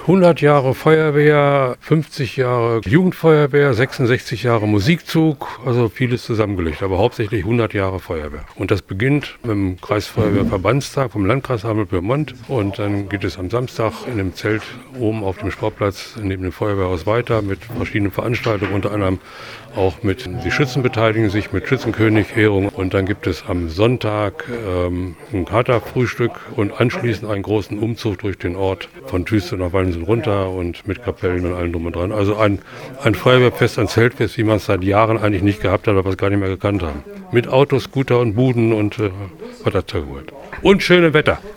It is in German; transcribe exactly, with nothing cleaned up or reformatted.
hundert Jahre Feuerwehr, fünfzig Jahre Jugendfeuerwehr, sechsundsechzig Jahre Musikzug, also vieles zusammengelegt, aber hauptsächlich hundert Jahre Feuerwehr. Und das beginnt mit dem Kreisfeuerwehrverbandstag vom Landkreis Hameln-Pyrmont und dann geht es am Samstag in dem Zelt oben auf dem Sportplatz neben dem Feuerwehrhaus weiter mit verschiedenen Veranstaltungen, unter anderem auch mit, die Schützen beteiligen sich mit Schützenkönig, Ehrung und dann gibt es am Sonntag ähm, ein Katerfrühstück und anschließend einen großen Umzug durch den Ort von Tüste nach Waldensen runter und mit Kapellen und allem drum und dran. Also ein, ein Feuerwehrfest, ein Zeltfest, wie man es seit Jahren eigentlich nicht gehabt hat, aber wir es gar nicht mehr gekannt haben. Mit Autos, Scooter und Buden und äh, was dazu gehört. Und schönem Wetter.